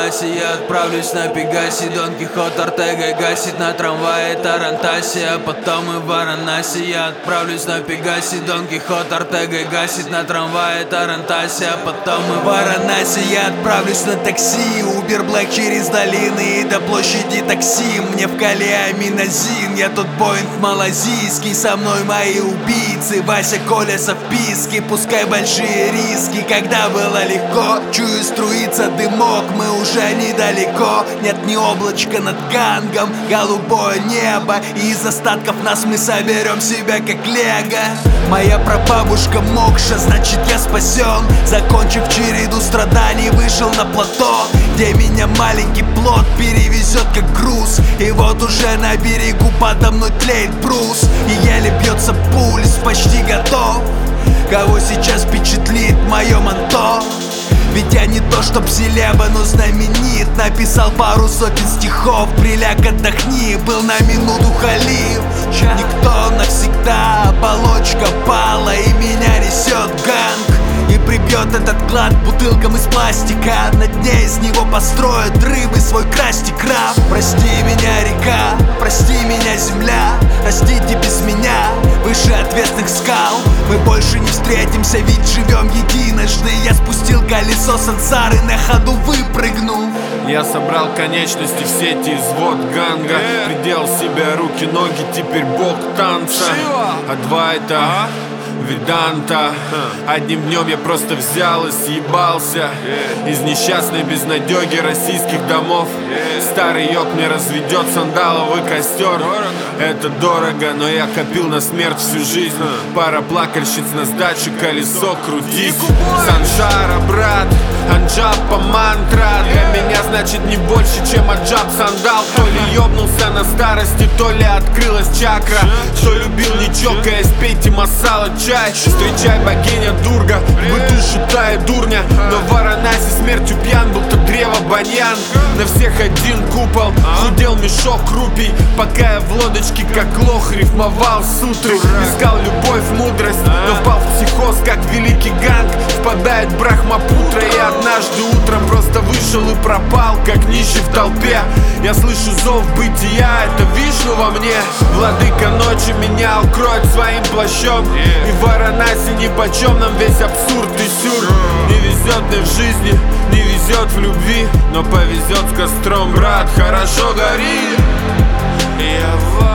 Варанаси. Я отправлюсь на Пегасе, Дон Кихот Ортега гасит на трамвае Тарантасе. А потом и в Варанаси. Я отправлюсь на Пегасе, Дон Кихот Ортега гасит на трамвае Тарантасе. А потом и в Варанаси. Я отправлюсь на такси, Uber Black через долины и до площади Таксим. Мне в Кале аминозин, я тот Боинг малазийский. Со мной мои убийцы, Вася, Коля со вписки. Пускай большие риски, когда было легко. Чую, струится дымок, мы уже недалеко. Нет ни облачка над Гангом, голубое небо. И из остатков нас мы соберем себя как лего. Моя прабабушка Мокша, значит я спасен. Закончив череду страданий, вышел на плато, где меня маленький плот перевезет как груз. И вот уже на берегу подо мной тлеет брус, и еле бьется пульс, почти готов. Кого сейчас впечатлит мое манто? Ведь я не то чтоб селеба, но знаменит. Написал пару сотен стихов, приляг, отдохни. Был на минуту халиф, никто навсегда. Оболочка пала и меня несет ганг. И прибьет этот клад бутылкам из пластика. На дне из него построят рыбы свой красти-крафт. Прости меня, река, прости меня, земля. Растите без меня выше отвесных скал. Мы больше не встретимся, ведь живем единожды. Я спустил колесо сансары, на ходу выпрыгнул. Я собрал конечности в сети из вод ганга. Придел себе руки, ноги, теперь бог танца. Адвайта, Веданта. Одним днем я просто взял и съебался из несчастной безнадёги российских домов. Старый ёб не разведет сандаловый костер. Это дорого, но я копил на смерть всю жизнь. Пара плакальщиц на сдачу, колесо крутись. Санжара, брат, анджаб по мантра. Для меня значит не больше, чем аджаб сандал. То ли ёбнулся на старости, то ли открылась чакра. Кто любил не чокаясь, пейте масала чай. Встречай богиня Дурга, в душу тая дурня. Но в Варанаси смертью пьян, будто древо баньян. На всех один купол, худел мешок рупий. Пока я в лодочке, как лох, рифмовал сутры. Искал любовь, мудрость, но впал в психоз, как великий ганг. Впадает Брахмапутра, и однажды утром просто вышел и пропал, как нищий в толпе. Я слышу зов бытия, это Вишну во мне. Владыка ночи меня укроет своим плащом. И в Варанаси нипочем нам весь абсурд и сюр. Не везет мне в жизни, не везет в любви, но повезет с костром, брат, хорошо гори. Я в